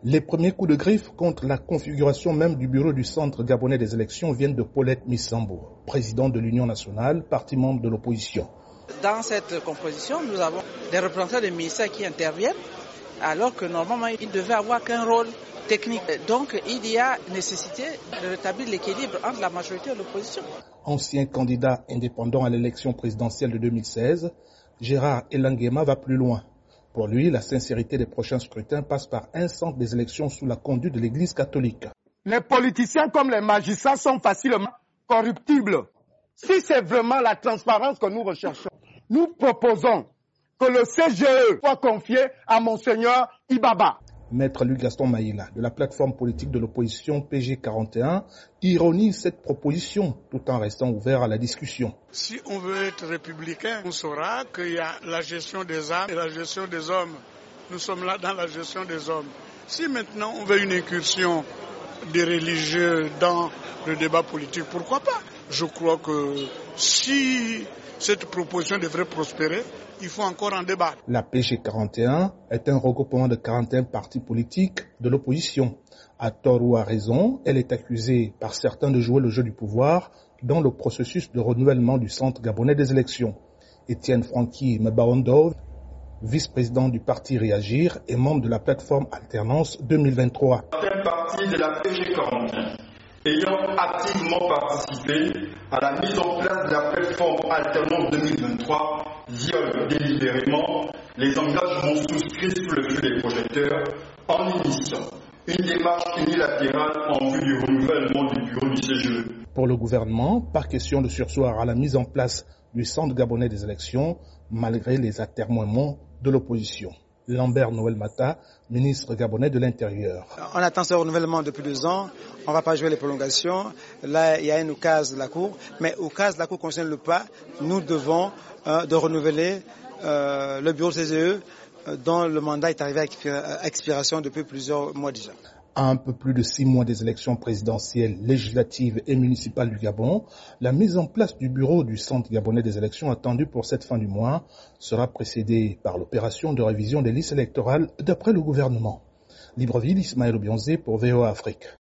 Les premiers coups de griffe contre la configuration même du bureau du Centre gabonais des élections viennent de Paulette Missambo, président de l'Union nationale, parti membre de l'opposition. Dans cette composition, nous avons des représentants des ministères qui interviennent, alors que normalement, ils ne devaient avoir qu'un rôle technique. Donc, il y a nécessité de rétablir l'équilibre entre la majorité et l'opposition. Ancien candidat indépendant à l'élection présidentielle de 2016, Gérard Elangema va plus loin. Pour lui, la sincérité des prochains scrutins passe par un centre des élections sous la conduite de l'Église catholique. Les politiciens comme les magistrats sont facilement corruptibles. Si c'est vraiment la transparence que nous recherchons, nous proposons que le CGE soit confié à Monseigneur Ibaba. Maître Luc Gaston Maïla, de la plateforme politique de l'opposition PG41, ironise cette proposition tout en restant ouvert à la discussion. Si on veut être républicain, on saura qu'il y a la gestion des âmes et la gestion des hommes. Nous sommes là dans la gestion des hommes. Si maintenant on veut une incursion des religieux dans le débat politique, pourquoi pas? Je crois que si cette proposition devrait prospérer, il faut encore en débattre. La PG41 est un regroupement de 41 partis politiques de l'opposition. À tort ou à raison, elle est accusée par certains de jouer le jeu du pouvoir dans le processus de renouvellement du Centre gabonais des élections. Étienne Francky Mbaondo, vice-président du parti Réagir et membre de la plateforme Alternance 2023. Certains partis de la PG41 ayant activement participé à la mise en place de la plateforme Alternance 2023 violent délibérément les engagements souscrits sous le feu des projecteurs en initiant une démarche unilatérale en vue du renouvellement du bureau du CGE. Pour le gouvernement, pas question de surseoir à la mise en place du Centre gabonais des élections, malgré les atermoiements de l'opposition. Lambert Noël Mata, ministre gabonais de l'Intérieur. On attend ce renouvellement depuis 2 ans. On ne va pas jouer les prolongations. Là, il y a une oukase de la Cour. Mais oukase de la Cour concerne le pas. Nous devons de renouveler le bureau CGE dont le mandat est arrivé à expiration depuis plusieurs mois déjà. À un peu plus de 6 mois des élections présidentielles, législatives et municipales du Gabon, la mise en place du bureau du Centre gabonais des élections attendue pour cette fin du mois sera précédée par l'opération de révision des listes électorales d'après le gouvernement. Libreville, Ismaël Obionzé pour VOA Afrique.